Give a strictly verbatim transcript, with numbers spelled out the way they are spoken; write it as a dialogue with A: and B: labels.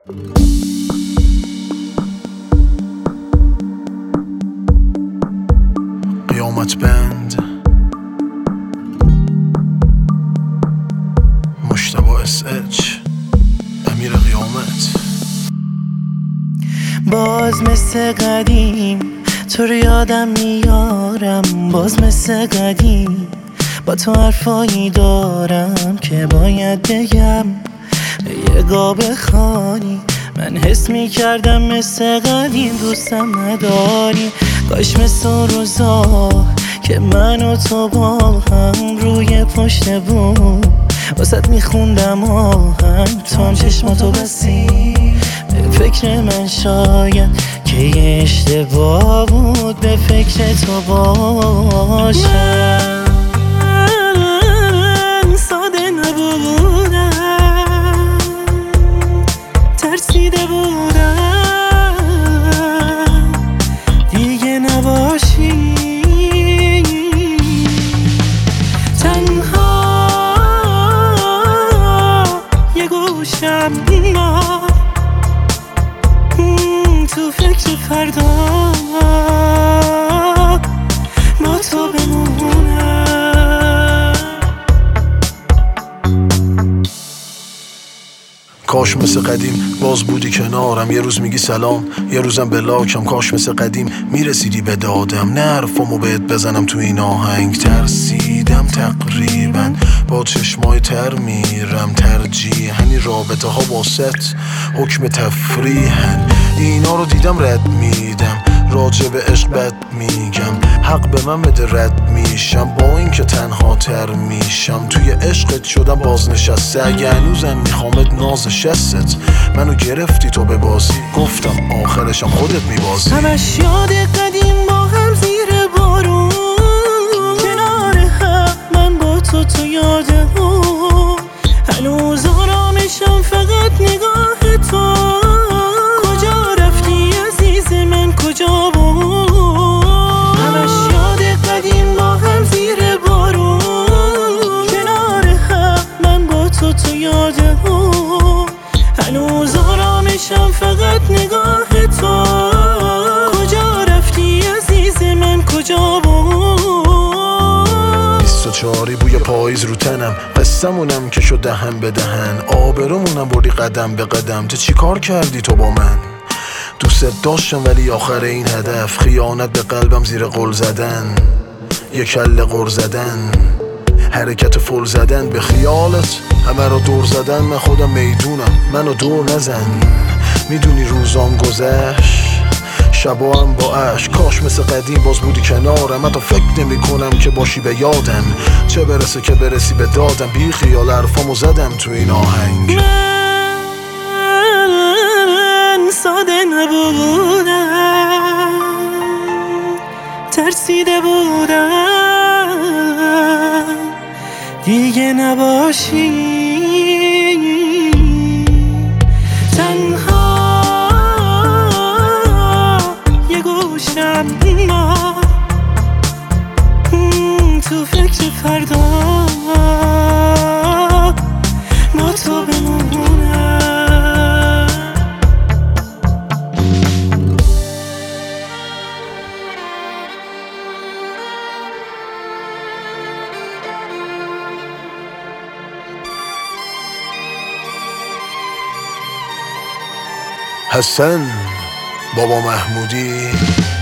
A: قیامت بند مجتبی اس اچ امیر قیامت.
B: باز مثل قدیم تو رو یادم میارم، باز مثل قدیم با تو حرفایی دارم که باید بگم. یه گاه بخوانی من حس میکردم مثل قدیم دوستم نداری. کاش مثل روزا که من و تو با هم روی پشت بوم واسه میخوندم آهنگ، تو هم چشماتو بسی به فکر من شاید که یه اشتباه بود به فکر تو باشم. من ساده نبودم، ترسیده بودم دیگه نباشی. تنها یه گوشم تو فکر فردا با تو بمونم.
A: کاش مثل قدیم باز بودی کنارم، یه روز میگی سلام یه روزم بلاکم. کاش مثل قدیم میرسیدی به دادم، نه حرفامو بهت بزنم تو این آهنگ. ترسیدم تقریبا با چشمای تر میرم، ترجیح همین رابطه ها واسط حکم تفریحن. اینا رو دیدم رد میدم، راجع به عشق بد میگم، حق به من بده رد میشم با این که تنها تر میشم. توی عشقت شدم بازنشسته، اگه هنوزم میخوامت ناز شستت منو گرفتی تو به بازی، گفتم آخرشم خودت میبازی.
B: همش یاد قدیم با هم زیر بارون کنار هم، من با تو تو یاده هم هنوز آرامشم فقط نگاه تو. کجا رفتی عزیز من کجا بود؟ همش یاد قدیم با هم زیر بارون کنار هم، من با تو تو یاده هم هنوز آرامشم فقط نگاه تو. کجا رفتی عزیز من کجا بود؟
A: بیست و چهاری بوی پاییز رو تنم، قصه‌مونم که شد دهن به دهن، آبرومونم بردی قدم به قدم. چه چی کار کردی تو با من؟ دوست داشتم ولی آخر این هدف خیانت به قلبم زیر قل زدن، یه کله قر زدن، حرکت فل زدن به خیالت همه رو دور زدن. من خودم میدونم منو دور نزن، میدونی روزام گذشت شبا هم با عشق. کاش مثل قدیم باز بودی کنارم، حتی فکر نمی کنم که باشی به یادم، چه برسه که برسی به دادم. بی خیال حرفامو زدم تو این آهنگ.
B: من ساده نبودم، ترسیده بودم دیگه نباشی. تنها یه گوشم تو فکر فردا با تو بمونم.
A: حسن بابا محمودی